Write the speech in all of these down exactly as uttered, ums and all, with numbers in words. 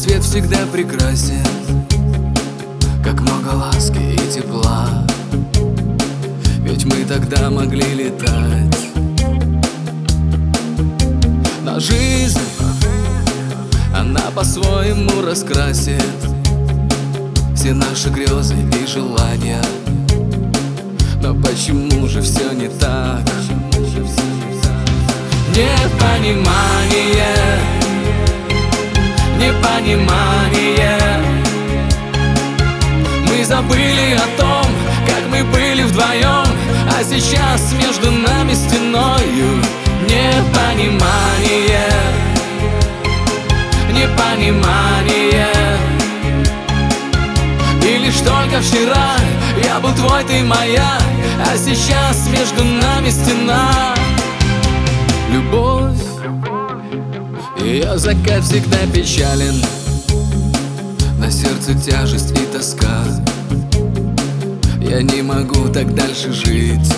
рассвет всегда прекрасен, как много ласки и тепла. Ведь мы тогда могли летать. Но жизнь, она по-своему раскрасит все наши грезы и желания. Но почему же все не так? Непонимание, непонимание. Мы забыли о том, как мы были вдвоем, а сейчас между нами стеною непонимание, непонимание. И лишь только вчера я был твой, ты моя, а сейчас между нами стена. Любовь, ее закат всегда печален, на сердце тяжесть и тоска. Я не могу так дальше жить.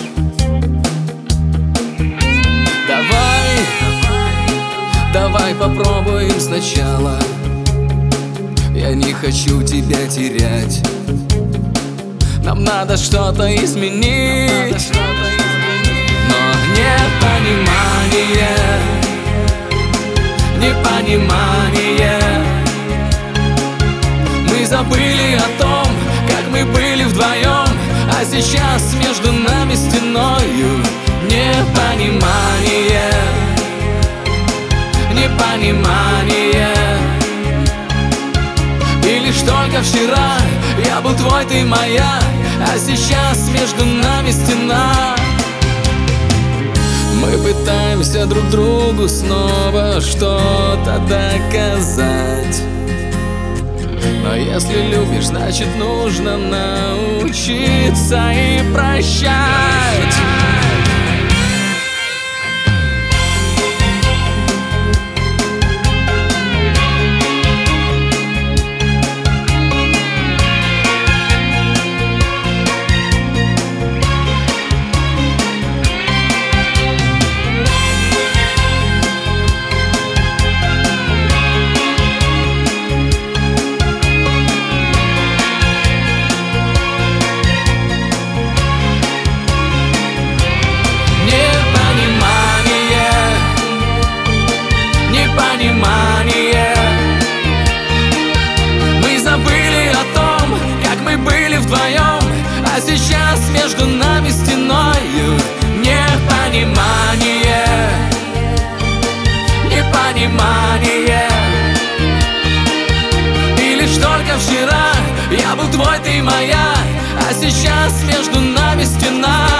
Давай, давай попробуем сначала. Я не хочу тебя терять. Нам надо что-то изменить. Но непонимание, непонимание. Мы забыли о том, как мы были вдвоем, а сейчас между нами стеною непонимание, непонимание. И лишь только вчера я был твой, ты моя, а сейчас между нами стена. Мы пытаемся друг другу снова что-то доказать. Но если любишь, значит нужно научиться и прощать. Мы забыли о том, как мы были вдвоем, а сейчас между нами стеною непонимание, непонимание. И лишь только вчера я был твой, ты моя, а сейчас между нами стена.